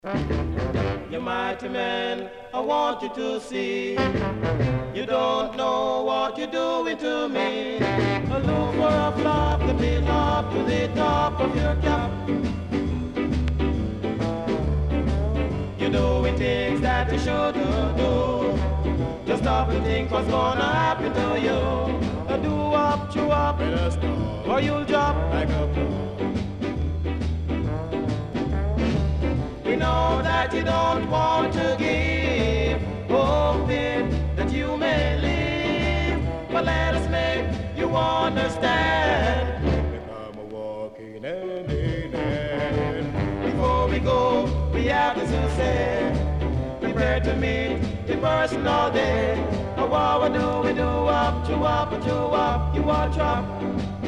You mighty man, I want you to see. You don't know what you're doing to me. I look for a flop to build up to the top of your cap. You're doing things that you shouldn't do. Just stop and think what's gonna happen to you. Do up, chew up, or you'll drop like a plum. We know that you don't want to give, hoping that you may live. But let us make you understand. Become a walking hand in hand. Before we go, we have this to say. Prepare to meet in person all day. Now what we do up, chew up, you are drop.